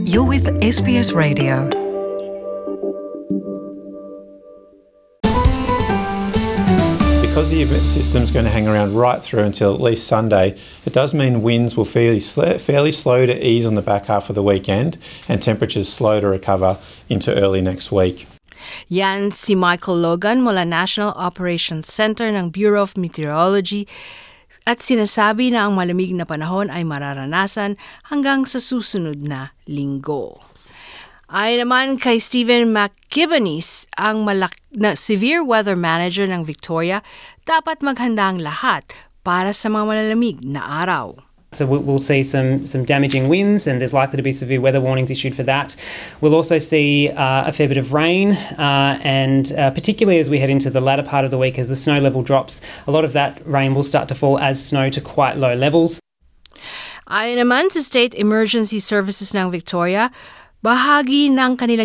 You're with SBS Radio. Because the event system is going to hang around right through until at least Sunday, it does mean winds will fairly slow to ease on the back half of the weekend and temperatures slow to recover into early next week. Yan si Michael Logan mula National Operations Center ng Bureau of Meteorology at sinasabi na ang malamig na panahon ay mararanasan hanggang sa susunod na linggo. Ayon naman kay Stephen McGibbons, ang severe weather manager ng Victoria, dapat maghanda ang lahat para sa mga malalamig na araw. So we'll see some damaging winds, and there's likely to be severe weather warnings issued for that. We'll also see a fair bit of rain, and particularly as we head into the latter part of the week, as the snow level drops, a lot of that rain will start to fall as snow to quite low levels. Ayon naman sa State Emergency Services ng Victoria, bahagi ng kanilang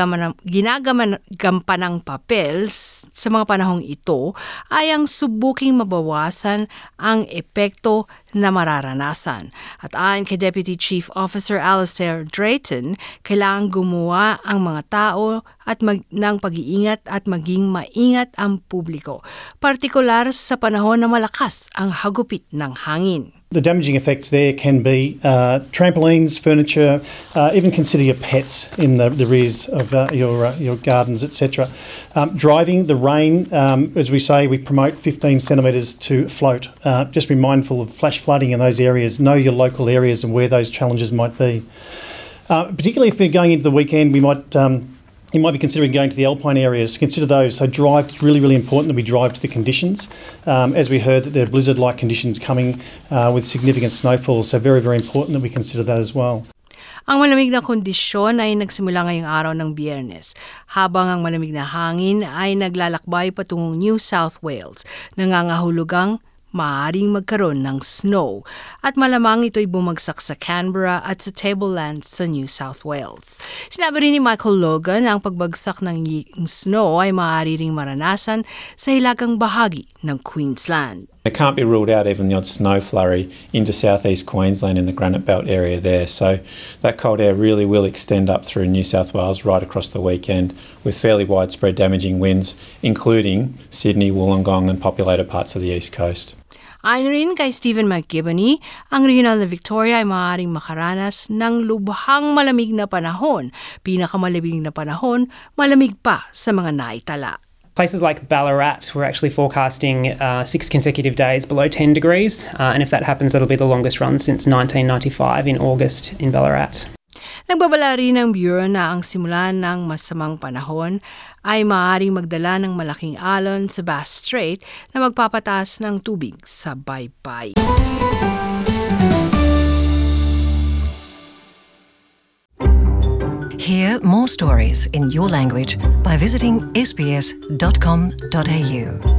ginagampaang papel sa mga panahong ito ay ang subuking mabawasan ang epekto na mararanasan. At ayon kay Deputy Chief Officer Alistair Drayton, kailangan gumawa ang mga tao ng pag-iingat at maging maingat ang publiko, partikular sa panahon na malakas ang hagupit ng hangin. The damaging effects there can be trampolines, furniture, even consider your pets in the rears of your gardens, etc. Driving, the rain, as we say, we promote 15 centimetres to float. Just be mindful of flash flooding in those areas. Know your local areas and where those challenges might be. Particularly if we're going into the weekend, you might be considering going to the alpine areas. Consider those. So drive, it's really, really important that we drive to the conditions. As we heard, that there are blizzard-like conditions coming with significant snowfall. So very, very important that we consider that as well. Ang malamig na kondisyon ay nagsimula ngayong araw ng Biyernes, habang ang malamig na hangin ay naglalakbay patungong New South Wales, nangangahulugang maaaring magkaroon ng snow at malamang ito'y bumagsak sa Canberra at sa Tablelands sa New South Wales. Sinabi rin ni Michael Logan na ang pagbagsak ng snow ay maaari ring maranasan sa hilagang bahagi ng Queensland. It can't be ruled out even the odd snow flurry into southeast Queensland in the Granite Belt area there. So that cold air really will extend up through New South Wales right across the weekend with fairly widespread damaging winds, including Sydney, Wollongong and populated parts of the east coast. Ayon rin kay Stephen McGibbons, ang regional na Victoria ay maaaring makaranas ng lubhang malamig na panahon. Pinakamalamig na panahon, malamig pa sa mga naitala. Places like Ballarat, we're actually forecasting 6 consecutive days below 10 degrees, and if that happens, that'll be the longest run since 1995 in August in Ballarat. Nagbabala rin ng Bureau na ang simula ng masamang panahon ay maaaring magdala ng malaking alon sa Bass Strait na magpapataas ng tubig sa baybayin. Hear more stories in your language by visiting sbs.com.au.